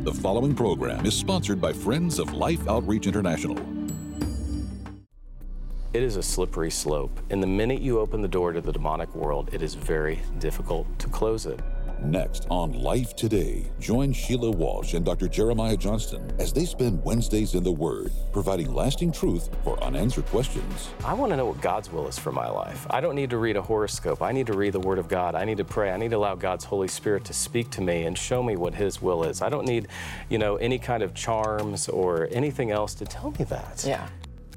The following program is sponsored by Friends of Life Outreach International. It is a slippery slope, and the minute you open the door to the demonic world, it is very difficult to close it. Next on Life Today, join Sheila Walsh and Dr. Jeremiah Johnston as they spend Wednesdays in the Word, providing lasting truth for unanswered questions. I want to know what God's will is for my life. I don't need to read a horoscope. I need to read the Word of God. I need to pray. I need to allow God's Holy Spirit to speak to me and show me what His will is. I don't need, any kind of charms or anything else to tell me that. Yeah.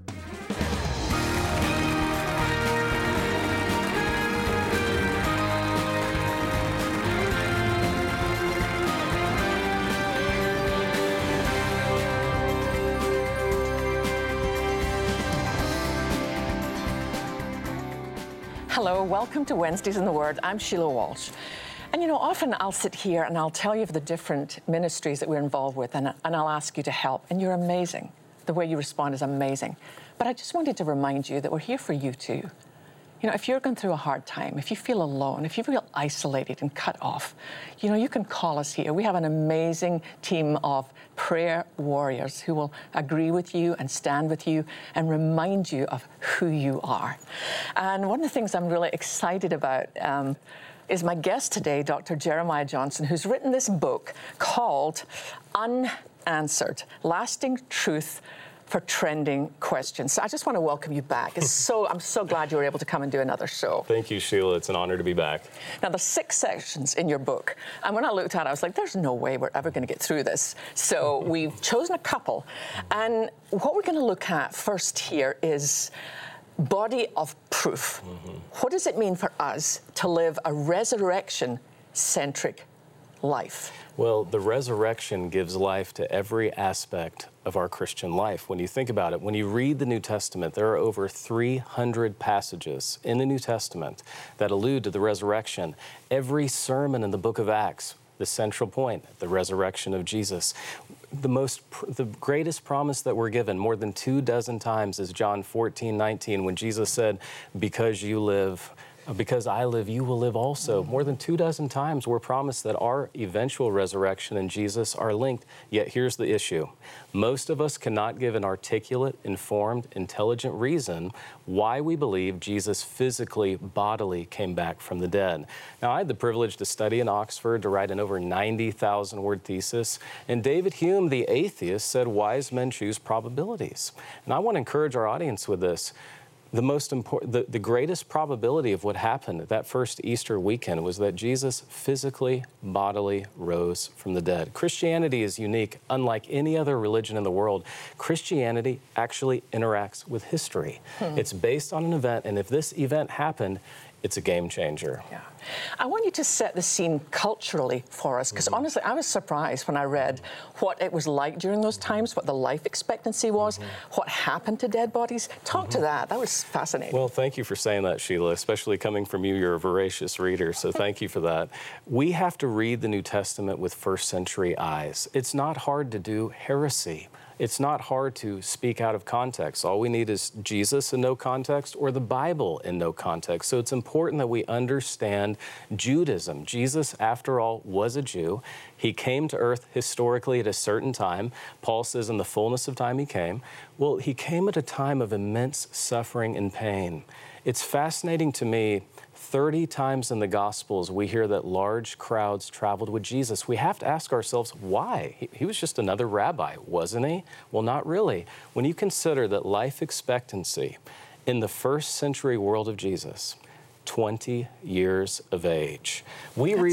Hello, welcome to Wednesdays in the Word. I'm Sheila Walsh. And often I'll sit here and I'll tell you of the different ministries that we're involved with, and I'll ask you to help. And you're amazing. The way you respond is amazing. But I just wanted to remind you that we're here for you too. If you're going through a hard time, if you feel alone, if you feel isolated and cut off, you can call us here. We have an amazing team of prayer warriors who will agree with you and stand with you and remind you of who you are. And one of the things I'm really excited about is my guest today, Dr. Jeremiah Johnston, who's written this book called Unanswered: Lasting Truth for Trending Questions. So I just want to welcome you back. I'm so glad you were able to come and do another show. Thank you, Sheila. It's an honor to be back. Now, there's 6 sections in your book. And when I looked at it, I was like, there's no way we're ever going to get through this. So we've chosen a couple. And what we're going to look at first here is body of proof. What does it mean for us to live a resurrection-centric life? Well, the resurrection gives life to every aspect of our Christian life. When you think about it, when you read the New Testament, there are over 300 passages in the New Testament that allude to the resurrection. Every sermon in the book of Acts, the central point, the resurrection of Jesus. The greatest promise that we're given more than 24 times is John 14:19, when Jesus said, because I live, you will live also. More than 24 times we're promised that our eventual resurrection and Jesus are linked. Yet here's the issue. Most of us cannot give an articulate, informed, intelligent reason why we believe Jesus physically, bodily came back from the dead. Now, I had the privilege to study in Oxford, to write an over 90,000-word thesis, and David Hume, the atheist, said wise men choose probabilities. And I want to encourage our audience with this. The greatest probability of what happened that first Easter weekend was that Jesus physically, bodily rose from the dead. Christianity is unique. Unlike any other religion in the world, Christianity actually interacts with history. It's based on an event, and if this event happened, it's a game changer. Yeah. I want you to set the scene culturally for us, because honestly, I was surprised when I read what it was like during those times, what the life expectancy was, what happened to dead bodies. Talk to that. That was fascinating. Well, thank you for saying that, Sheila, especially coming from you. You're a voracious reader, so thank you for that. We have to read the New Testament with first century eyes. It's not hard to do heresy. It's not hard to speak out of context. All we need is Jesus in no context or the Bible in no context. So it's important that we understand Judaism. Jesus, after all, was a Jew. He came to earth historically at a certain time. Paul says in the fullness of time he came. Well, he came at a time of immense suffering and pain. It's fascinating to me. 30 times in the Gospels, we hear that large crowds traveled with Jesus. We have to ask ourselves, why? He was just another rabbi, wasn't he? Well, not really. When you consider that life expectancy in the first century world of Jesus, 20 years of age. We read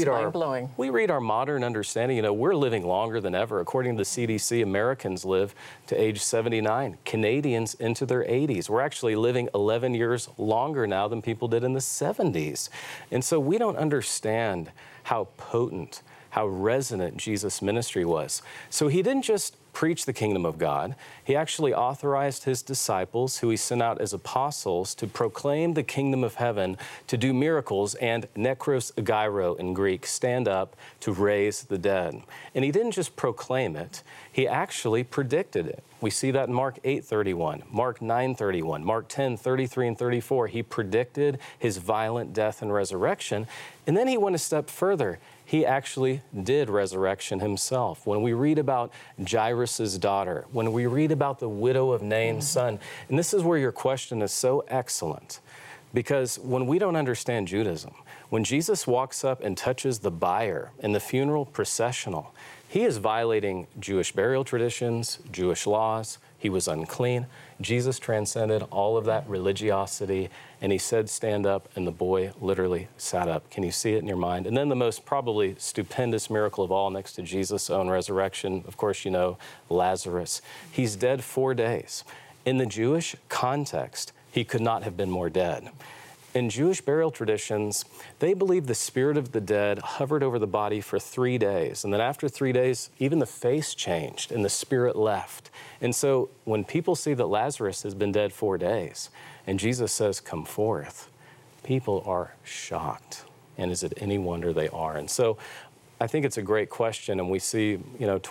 our modern understanding. We're living longer than ever. According to the CDC, Americans live to age 79. Canadians into their 80s. We're actually living 11 years longer now than people did in the 70s. And so we don't understand how potent, how resonant Jesus' ministry was. So he didn't just preach the kingdom of God. He actually authorized his disciples, who he sent out as apostles, to proclaim the kingdom of heaven, to do miracles, and nekros gyro in Greek, stand up to raise the dead. And he didn't just proclaim it, he actually predicted it. We see that in Mark 8:31, Mark 9:31, Mark 10:33 and 34. He predicted his violent death and resurrection. And then he went a step further. he actually did resurrection himself. When we read about Jairus' daughter, when we read about the widow of Nain's son, and this is where your question is so excellent, because when we don't understand Judaism, when Jesus walks up and touches the bier in the funeral processional, he is violating Jewish burial traditions, Jewish laws. He was unclean. Jesus transcended all of that religiosity, and he said, stand up, and the boy literally sat up. Can you see it in your mind? And then the most probably stupendous miracle of all, next to Jesus' own resurrection, of course, you know, Lazarus. He's dead 4 days. In the Jewish context, he could not have been more dead. In Jewish burial traditions, they believe the spirit of the dead hovered over the body for 3 days. And then after 3 days, even the face changed and the spirit left. And so when people see that Lazarus has been dead 4 days and Jesus says, come forth, people are shocked. And is it any wonder they are? And so I think it's a great question. And we see,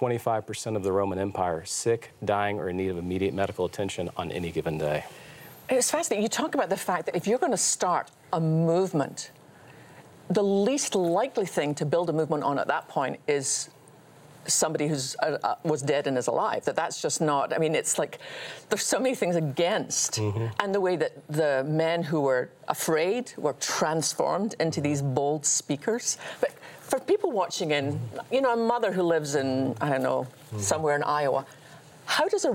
25% of the Roman Empire sick, dying, or in need of immediate medical attention on any given day. It's fascinating. You talk about the fact that if you're going to start a movement, the least likely thing to build a movement on at that point is somebody who's was dead and is alive. That's just not, I mean, it's like there's so many things against. And the way that the men who were afraid were transformed into these bold speakers. But for people watching in, a mother who lives in, I don't know, somewhere in Iowa, how does a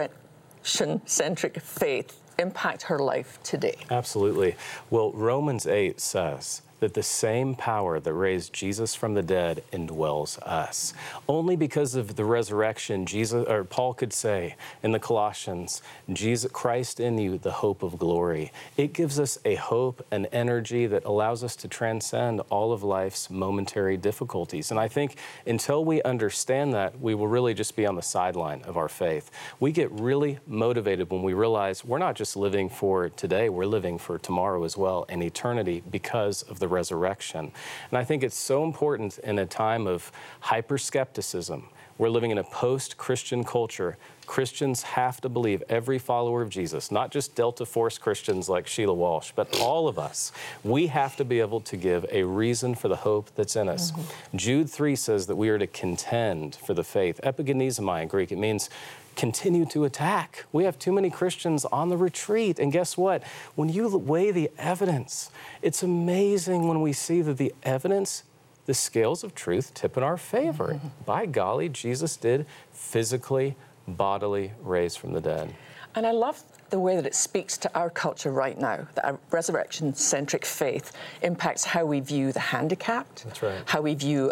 resurrection-centric faith impact her life today? Absolutely. Well, Romans 8 says that the same power that raised Jesus from the dead indwells us. Only because of the resurrection, Paul could say in the Colossians, Christ in you, the hope of glory. It gives us a hope and energy that allows us to transcend all of life's momentary difficulties. And I think until we understand that, we will really just be on the sideline of our faith. We get really motivated when we realize we're not just living for today, we're living for tomorrow as well, and eternity, because of the resurrection. And I think it's so important in a time of hyper-skepticism. We're living in a post-Christian culture. Christians have to believe, every follower of Jesus, not just Delta Force Christians like Sheila Walsh, but all of us. We have to be able to give a reason for the hope that's in us. Jude 3 says that we are to contend for the faith. Epigenizomai in Greek, it means continue to attack. We have too many Christians on the retreat. And guess what? When you weigh the evidence, it's amazing when we see that the evidence, the scales of truth tip in our favor. By golly, Jesus did physically, bodily raise from the dead. And I love the way that it speaks to our culture right now, that our resurrection-centric faith impacts how we view the handicapped, That's right. how we view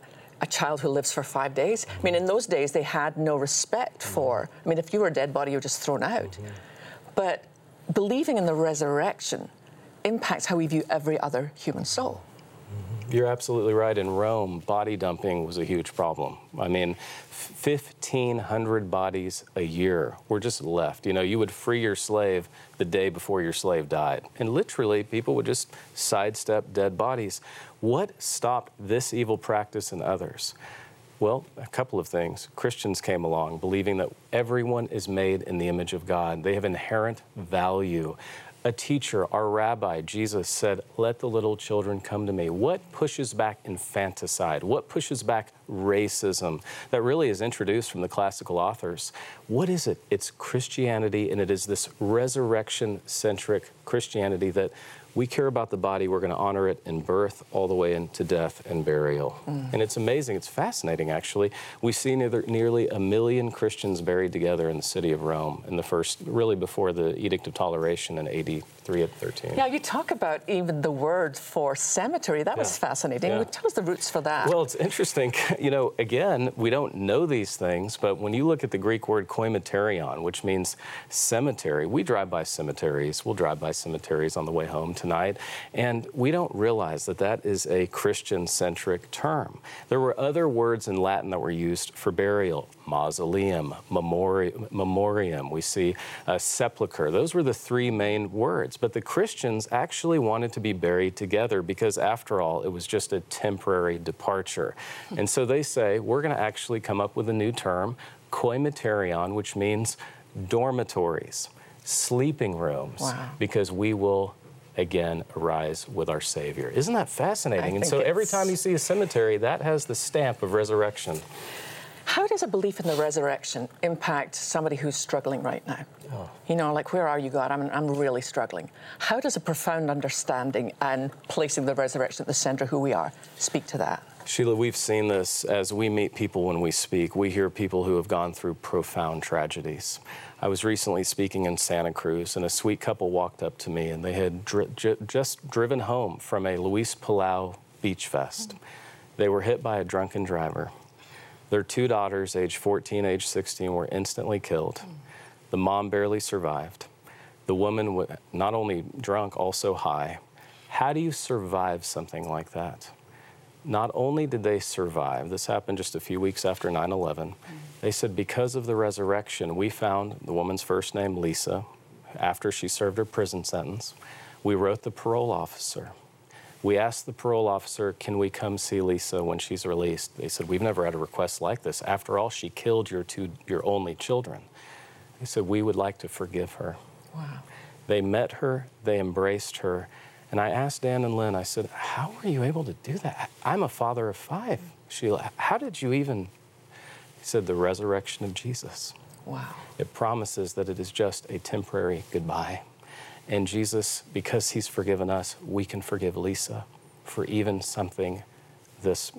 a child who lives for 5 days. I mean, in those days, they had no respect for, I mean, if you were a dead body, you were just thrown out. But believing in the resurrection impacts how we view every other human soul. You're absolutely right. In Rome, body dumping was a huge problem. I mean, 1,500 bodies a year were just left. You would free your slave the day before your slave died. And literally, people would just sidestep dead bodies. What stopped this evil practice in others? Well, a couple of things. Christians came along believing that everyone is made in the image of God. They have inherent value. A teacher, our rabbi, Jesus said, let the little children come to me. What pushes back infanticide? What pushes back racism that really is introduced from the classical authors? What is it? It's Christianity, and it is this resurrection-centric Christianity that we care about the body, we're going to honor it in birth all the way into death and burial. And it's amazing, it's fascinating actually. We see nearly 1 million Christians buried together in the city of Rome in the first, really before the Edict of Toleration in AD 313. Yeah, you talk about even the word for cemetery. That was fascinating. Tell us the roots for that. Well, it's interesting. Again, we don't know these things, but when you look at the Greek word koimeterion, which means cemetery, we drive by cemeteries. We'll drive by cemeteries on the way home tonight, and we don't realize that that is a Christian-centric term. There were other words in Latin that were used for burial: mausoleum, memoriam. We see sepulcher. Those were the three main words. But the Christians actually wanted to be buried together because, after all, it was just a temporary departure. And so they say, we're going to actually come up with a new term, koimeterion, which means dormitories, sleeping rooms, because we will again arise with our Savior. Isn't that fascinating? And so think every time you see a cemetery, that has the stamp of resurrection. How does a belief in the resurrection impact somebody who's struggling right now? You know, like, where are you, God? I'm really struggling. How does a profound understanding and placing the resurrection at the center of who we are speak to that? Sheila, we've seen this as we meet people when we speak. We hear people who have gone through profound tragedies. I was recently speaking in Santa Cruz, and a sweet couple walked up to me, and they had just driven home from a Luis Palau beach fest. They were hit by a drunken driver. Their 2 daughters, age 14, age 16, were instantly killed. The mom barely survived. The woman was not only drunk, also high. How do you survive something like that? Not only did they survive, this happened just a few weeks after 9/11, they said because of the resurrection, we found the woman's first name, Lisa, after she served her prison sentence. We wrote the parole officer. We asked the parole officer, can we come see Lisa when she's released? They said, we've never had a request like this. After all, she killed your only children. They said, we would like to forgive her. Wow. They met her, they embraced her. And I asked Dan and Lynn, I said, how were you able to do that? I'm a father of 5, Sheila. How did you even? He said, the resurrection of Jesus. Wow. It promises that it is just a temporary goodbye. And Jesus, because he's forgiven us, we can forgive Lisa for even something this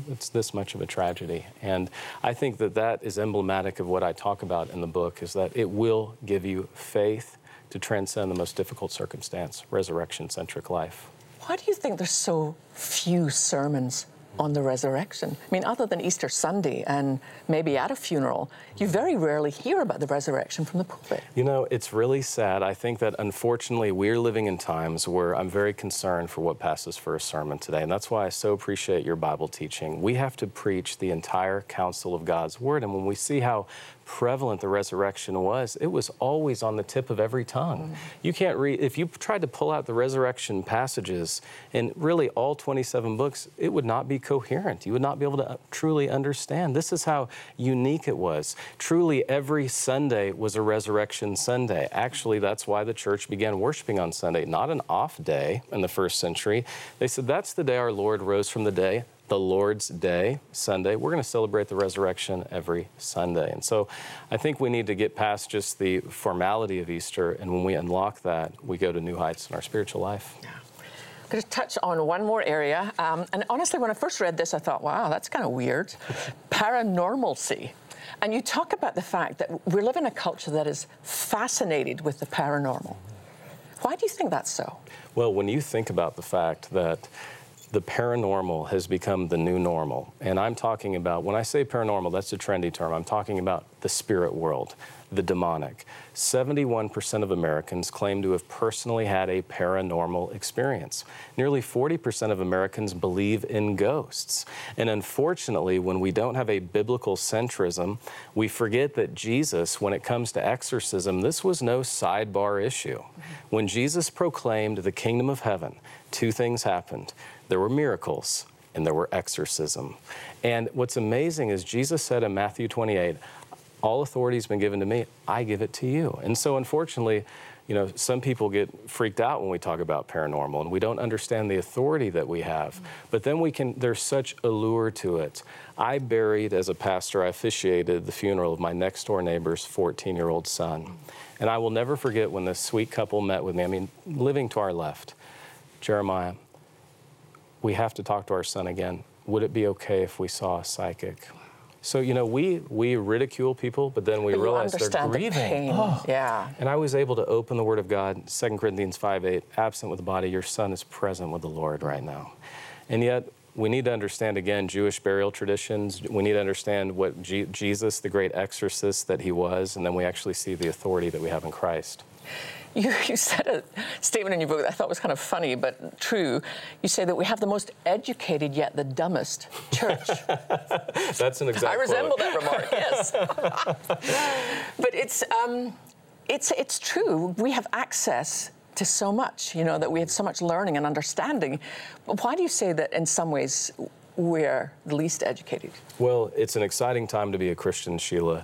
much of a tragedy. And I think that that is emblematic of what I talk about in the book, is that it will give you faith to transcend the most difficult circumstance, resurrection-centric life. Why do you think there's so few sermons on the resurrection? I mean, other than Easter Sunday and maybe at a funeral, you very rarely hear about the resurrection from the pulpit. You know, it's really sad. I think that unfortunately we're living in times where I'm very concerned for what passes for a sermon today, and that's why I so appreciate your Bible teaching. We have to preach the entire counsel of God's Word, and when we see how prevalent the resurrection was, it was always on the tip of every tongue. You can't read, if you tried to pull out the resurrection passages in really all 27 books, it would not be coherent. You would not be able to truly understand. This is how unique it was. Truly, every Sunday was a resurrection Sunday. Actually, that's why the church began worshiping on Sunday, not an off day in the first century. They said, that's the day our Lord rose from the day. The Lord's Day, Sunday. We're going to celebrate the resurrection every Sunday. And so I think we need to get past just the formality of Easter, and when we unlock that, we go to new heights in our spiritual life. Yeah. I'm going to touch on one more area. And honestly, when I first read this, I thought, wow, that's kind of weird. Paranormalcy. And you talk about the fact that we live in a culture that is fascinated with the paranormal. Why do you think that's so? Well, when you think about the fact that the paranormal has become the new normal. And I'm talking about, when I say paranormal, that's a trendy term. I'm talking about the spirit world, the demonic. 71% of Americans claim to have personally had a paranormal experience. Nearly 40% of Americans believe in ghosts. And unfortunately, when we don't have a biblical centrism, we forget that Jesus, when it comes to exorcism, this was no sidebar issue. When Jesus proclaimed the kingdom of heaven, 2 things happened. There were miracles and there were exorcism. And what's amazing is Jesus said in Matthew 28, all authority has been given to me, I give it to you. And so unfortunately, you know, some people get freaked out when we talk about paranormal and we don't understand the authority that we have. But then there's such allure to it. I buried, as a pastor, I officiated the funeral of my next door neighbor's 14-year-old son. And I will never forget when this sweet couple met with me, I mean, living to our left. Jeremiah, we have to talk to our son again. Would it be okay if we saw a psychic? So, you know, we ridicule people, but then we realize they're grieving. The pain. Yeah. And I was able to open the Word of God, 2 Corinthians 5:8, absent with the body, your son is present with the Lord right now. And yet, we need to understand, again, Jewish burial traditions. We need to understand what Jesus, the great exorcist that he was, and then we actually see the authority that we have in Christ. You said a statement in your book that I thought was kind of funny, but true. You say that we have the most educated yet the dumbest church. That's an exact I resemble quote. that remark, yes. But it's true. We have access to so much, you know, that we have so much learning and understanding. But why do you say that in some ways we're the least educated? Well, it's an exciting time to be a Christian, Sheila.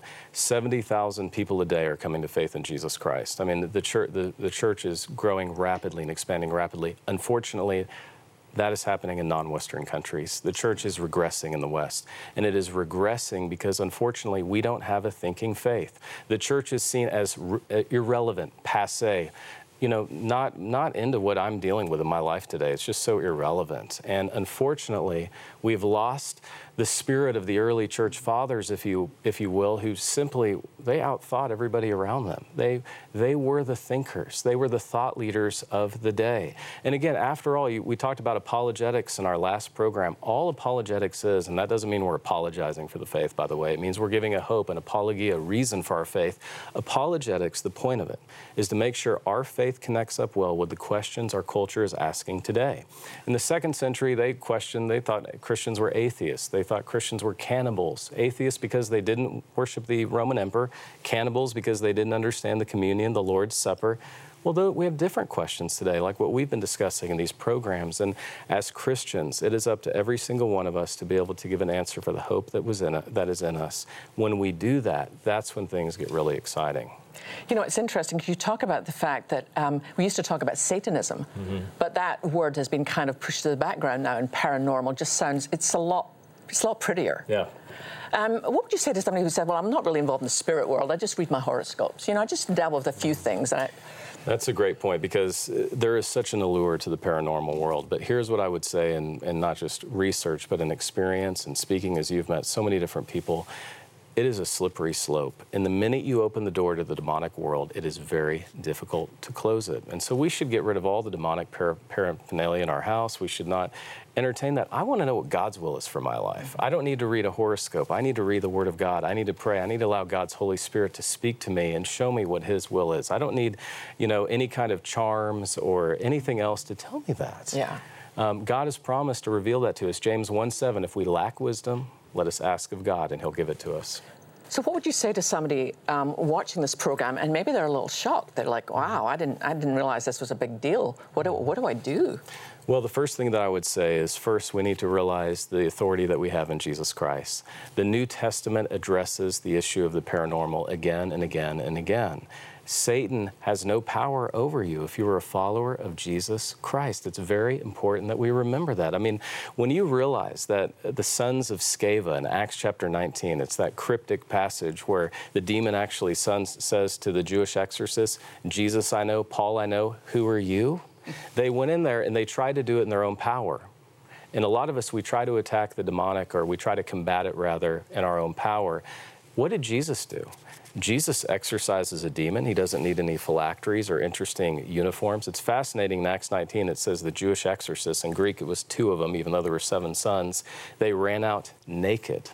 70,000 people a day are coming to faith in Jesus Christ. I mean, the church is growing rapidly and expanding rapidly. Unfortunately, that is happening in non-Western countries. The church is regressing in the West, and it is regressing because, unfortunately, we don't have a thinking faith. The church is seen as irrelevant, passé, you know, not into what I'm dealing with in my life today. It's just so irrelevant. And unfortunately, we've lost the spirit of the early church fathers, if you will, who simply, they outthought everybody around them. They were the thinkers. They were the thought leaders of the day. And again, after all, we talked about apologetics in our last program. All apologetics is, and that doesn't mean we're apologizing for the faith, by the way. It means we're giving a hope, an apologia, a reason for our faith. Apologetics, the point of it, is to make sure our faith connects up well with the questions our culture is asking today. In the 2nd century, they thought Christians were atheists. They thought Christians were cannibals. Atheists because they didn't worship the Roman emperor. Cannibals because they didn't understand the communion, the Lord's Supper. Well, we have different questions today, like what we've been discussing in these programs. And as Christians, it is up to every single one of us to be able to give an answer for the hope that is in us. When we do that, that's when things get really exciting. You know, it's interesting because you talk about the fact that we used to talk about Satanism, but that word has been kind of pushed to the background now, and paranormal just sounds, it's a lot prettier. Yeah. What would you say to somebody who said, well, I'm not really involved in the spirit world, I just read my horoscopes. You know, I just dabble with a few things. That's a great point, because there is such an allure to the paranormal world. But here's what I would say, and not just research, but in experience and speaking as you've met so many different people. It is a slippery slope. And the minute you open the door to the demonic world, it is very difficult to close it. And so we should get rid of all the demonic paraphernalia in our house. We should not entertain that. I want to know what God's will is for my life. I don't need to read a horoscope. I need to read the Word of God. I need to pray. I need to allow God's Holy Spirit to speak to me and show me what His will is. I don't need, you know, any kind of charms or anything else to tell me that. Yeah. God has promised to reveal that to us. James 1:7, if we lack wisdom, let us ask of God, and He'll give it to us. So what would you say to somebody watching this program, and maybe they're a little shocked? They're like, wow, I didn't realize this was a big deal. What do I do? Well, the first thing that I would say is, first, we need to realize the authority that we have in Jesus Christ. The New Testament addresses the issue of the paranormal again and again and again. Satan has no power over you if you are a follower of Jesus Christ. It's very important that we remember that. I mean, when you realize that the sons of Sceva in Acts chapter 19, it's that cryptic passage where the demon actually says to the Jewish exorcist, Jesus I know, Paul I know, who are you? They went in there and they tried to do it in their own power. And a lot of us, we try to attack the demonic, or we try to combat it rather in our own power. What did Jesus do? Jesus exorcises a demon. He doesn't need any phylacteries or interesting uniforms. It's fascinating. In Acts 19, it says the Jewish exorcists, in Greek it was 2 of them, even though there were 7 sons, they ran out naked.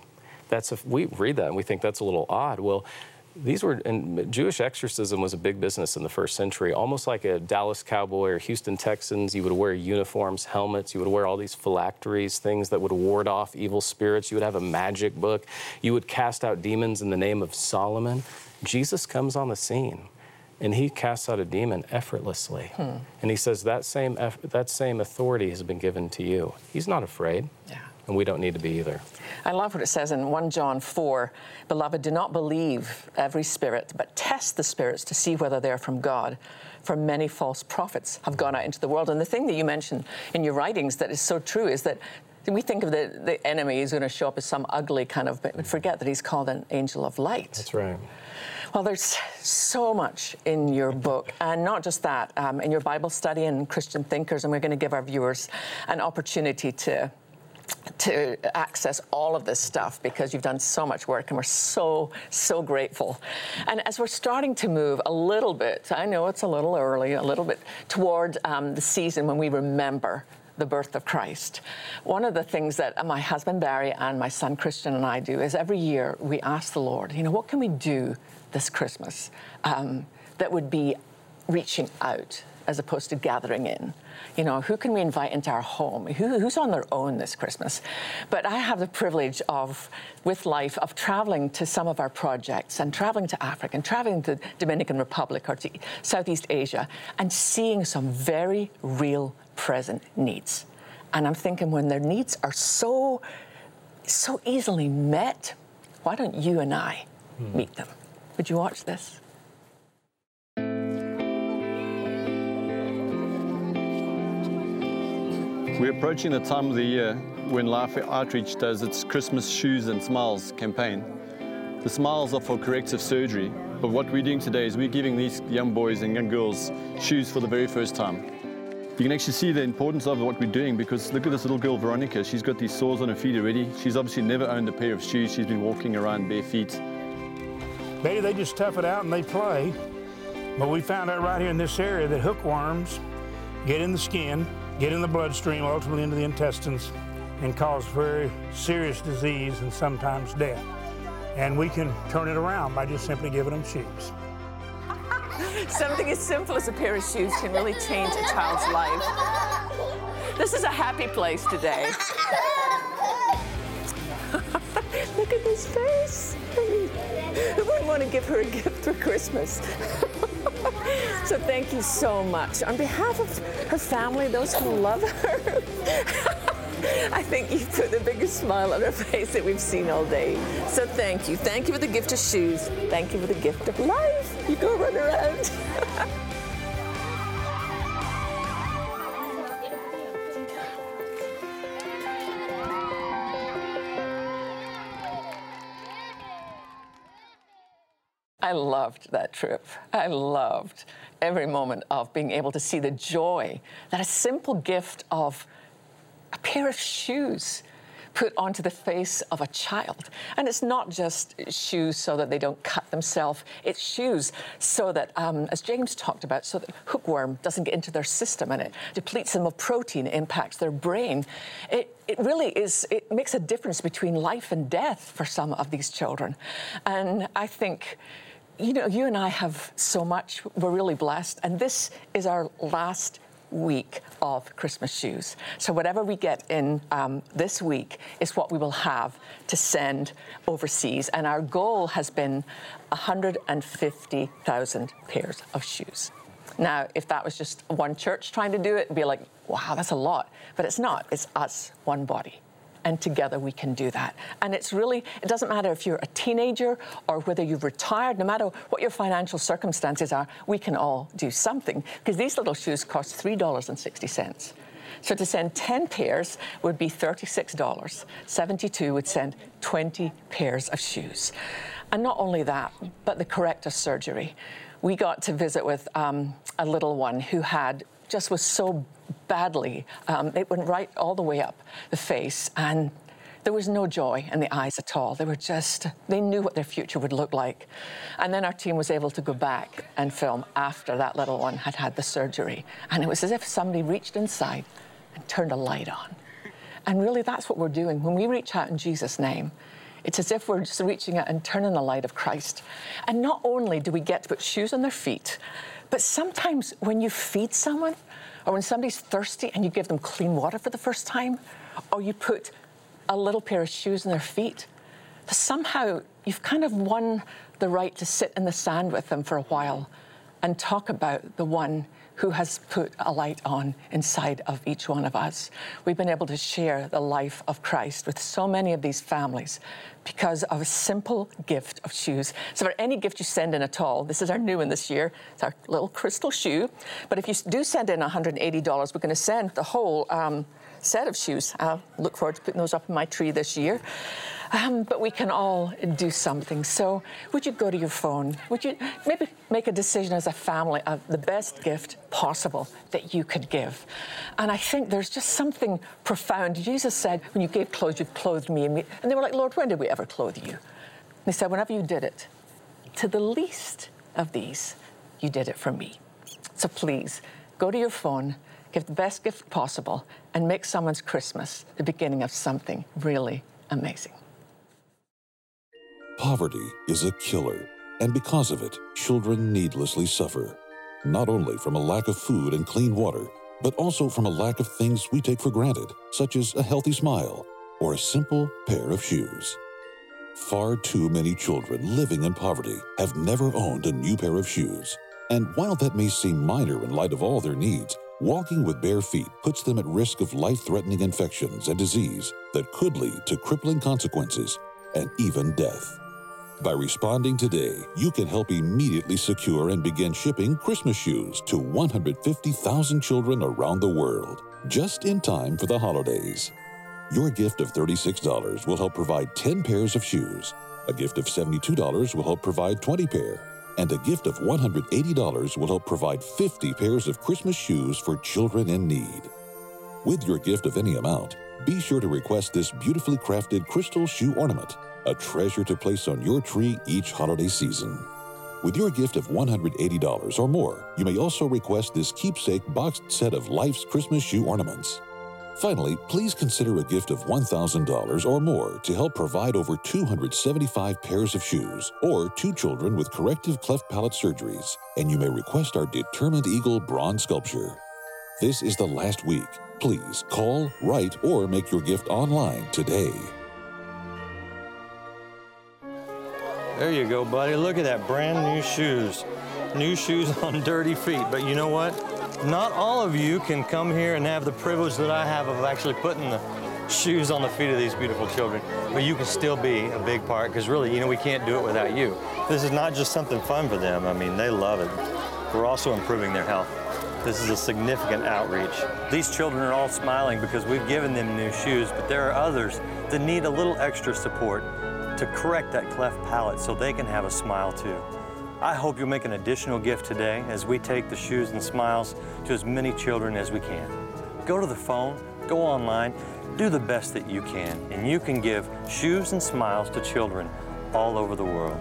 We read that and we think that's a little odd. Well, Jewish exorcism was a big business in the 1st century, almost like a Dallas Cowboy or Houston Texans. You would wear uniforms, helmets, you would wear all these phylacteries, things that would ward off evil spirits. You would have a magic book. You would cast out demons in the name of Solomon. Jesus comes on the scene, and He casts out a demon effortlessly. And He says that same authority has been given to you. He's not afraid. Yeah. And we don't need to be either. I love what it says in 1 John 4, Beloved, do not believe every spirit, but test the spirits to see whether they're from God. For many false prophets have gone out into the world. And the thing that you mentioned in your writings that is so true is that we think of the enemy is going to show up as some ugly kind of, but forget that he's called an angel of light. That's right. Well, there's so much in your book, and not just that, in your Bible study and Christian thinkers, and we're going to give our viewers an opportunity to access all of this stuff, because you've done so much work and we're so grateful. And as we're starting to move a little bit, I know it's a little early, a little bit toward the season when we remember the birth of Christ. One of the things that my husband Barry and my son Christian and I do is every year we ask the Lord, you know, what can we do this Christmas that would be reaching out as opposed to gathering in? You know, who can we invite into our home? Who's on their own this Christmas? But I have the privilege of, with Life, of traveling to some of our projects and traveling to Africa and traveling to Dominican Republic or to Southeast Asia and seeing some very real present needs. And I'm thinking when their needs are so easily met, why don't you and I meet them? Would you watch this? We're approaching the time of the year when Life Outreach does its Christmas Shoes and Smiles campaign. The smiles are for corrective surgery, but what we're doing today is we're giving these young boys and young girls shoes for the very first time. You can actually see the importance of what we're doing, because look at this little girl, Veronica. She's got these sores on her feet already. She's obviously never owned a pair of shoes. She's been walking around bare feet. Maybe they just tough it out and they play. But we found out right here in this area that hookworms get in the skin, get in the bloodstream, ultimately into the intestines, and cause very serious disease and sometimes death. And we can turn it around by just simply giving them shoes. Something as simple as a pair of shoes can really change a child's life. This is a happy place today. Look at this face. Who wouldn't want to give her a gift for Christmas? So thank you so much. On behalf of her family, those who love her, I think you put the biggest smile on her face that we've seen all day. So thank you. Thank you for the gift of shoes. Thank you for the gift of life. You go run around. I loved that trip. I loved every moment of being able to see the joy that a simple gift of a pair of shoes put onto the face of a child. And it's not just shoes so that they don't cut themselves. It's shoes so that, as James talked about, so that hookworm doesn't get into their system and it depletes them of protein, it impacts their brain. It really is, it makes a difference between life and death for some of these children. And I think, you know, you and I have so much. We're really blessed. And this is our last week of Christmas shoes. So whatever we get in this week is what we will have to send overseas. And our goal has been 150,000 pairs of shoes. Now, if that was just one church trying to do it, it'd be like, wow, that's a lot. But it's not. It's us, one body. And together we can do that. And it's really, it doesn't matter if you're a teenager or whether you've retired, no matter what your financial circumstances are, we can all do something. Because these little shoes cost $3.60. So to send 10 pairs would be $36. 72 would send 20 pairs of shoes. And not only that, but the corrective surgery. We got to visit with a little one who just was so badly, it went right all the way up the face, and there was no joy in the eyes at all. They knew what their future would look like. And then our team was able to go back and film after that little one had had the surgery. And it was as if somebody reached inside and turned a light on. And really, that's what we're doing. When we reach out in Jesus' name, it's as if we're just reaching out and turning the light of Christ. And not only do we get to put shoes on their feet, but sometimes when you feed someone, or when somebody's thirsty and you give them clean water for the first time, or you put a little pair of shoes on their feet, somehow you've kind of won the right to sit in the sand with them for a while and talk about the one who has put a light on inside of each one of us. We've been able to share the life of Christ with so many of these families because of a simple gift of shoes. So for any gift you send in at all, this is our new one this year, it's our little crystal shoe. But if you do send in $180, we're going to send the whole set of shoes. I'll look forward to putting those up in my tree this year. But we can all do something. So would you go to your phone? Would you maybe make a decision as a family of the best gift possible that you could give? And I think there's just something profound. Jesus said, when you gave clothes, you clothed me. And they were like, Lord, when did we ever clothe you? And he said, whenever you did it, to the least of these, you did it for me. So please, go to your phone, give the best gift possible, and make someone's Christmas the beginning of something really amazing. Poverty is a killer, and because of it, children needlessly suffer, not only from a lack of food and clean water, but also from a lack of things we take for granted, such as a healthy smile or a simple pair of shoes. Far too many children living in poverty have never owned a new pair of shoes. And while that may seem minor in light of all their needs, Walking with bare feet puts them at risk of life-threatening infections and disease that could lead to crippling consequences and even death. By responding today, you can help immediately secure and begin shipping Christmas shoes to 150,000 children around the world, just in time for the holidays. Your gift of $36 will help provide 10 pairs of shoes. A gift of $72 will help provide 20 pair. And a gift of $180 will help provide 50 pairs of Christmas shoes for children in need. With your gift of any amount, be sure to request this beautifully crafted crystal shoe ornament, a treasure to place on your tree each holiday season. With your gift of $180 or more, you may also request this keepsake boxed set of Life's Christmas shoe ornaments. Finally, please consider a gift of $1,000 or more to help provide over 275 pairs of shoes or 2 children with corrective cleft palate surgeries, and you may request our Determined Eagle bronze sculpture. This is the last week. Please call, write, or make your gift online today. There you go, buddy. Look at that, brand new shoes. New shoes on dirty feet. But you know what? Not all of you can come here and have the privilege that I have of actually putting the shoes on the feet of these beautiful children. But you can still be a big part, because really, we can't do it without you. This is not just something fun for them. I mean, they love it. We're also improving their health. This is a significant outreach. These children are all smiling because we've given them new shoes, but there are others that need a little extra support to correct that cleft palate so they can have a smile too. I hope you'll make an additional gift today as we take the shoes and smiles to as many children as we can. Go to the phone, go online, do the best that you can, and you can give shoes and smiles to children all over the world.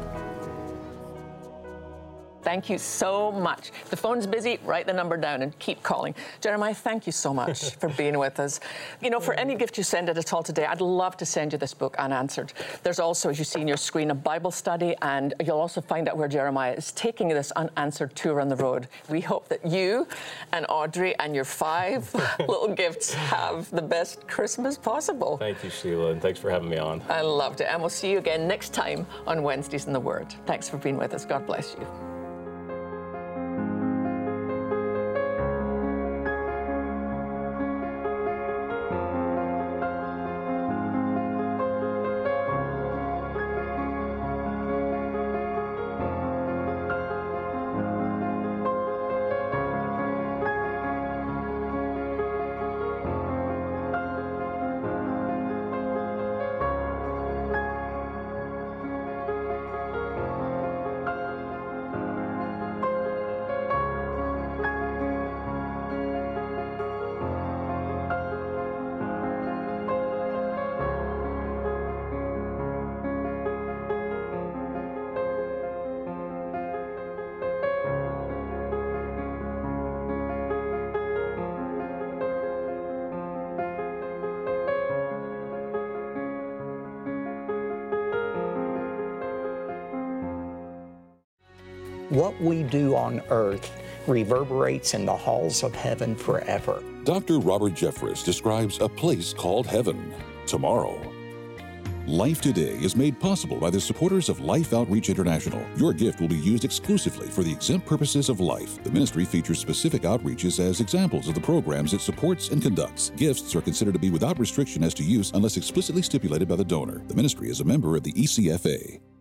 Thank you so much. The phone's busy, write the number down and keep calling. Jeremiah, thank you so much for being with us. For any gift you send at all today, I'd love to send you this book, Unanswered. There's also, as you see on your screen, a Bible study, and you'll also find out where Jeremiah is taking this unanswered tour on the road. We hope that you and Audrey and your 5 little gifts have the best Christmas possible. Thank you, Sheila, and thanks for having me on. I loved it, and we'll see you again next time on Wednesdays in the Word. Thanks for being with us. God bless you. What we do on earth reverberates in the halls of heaven forever. Dr. Robert Jeffress describes a place called heaven tomorrow. Life Today is made possible by the supporters of Life Outreach International. Your gift will be used exclusively for the exempt purposes of life. The ministry features specific outreaches as examples of the programs it supports and conducts. Gifts are considered to be without restriction as to use unless explicitly stipulated by the donor. The ministry is a member of the ECFA.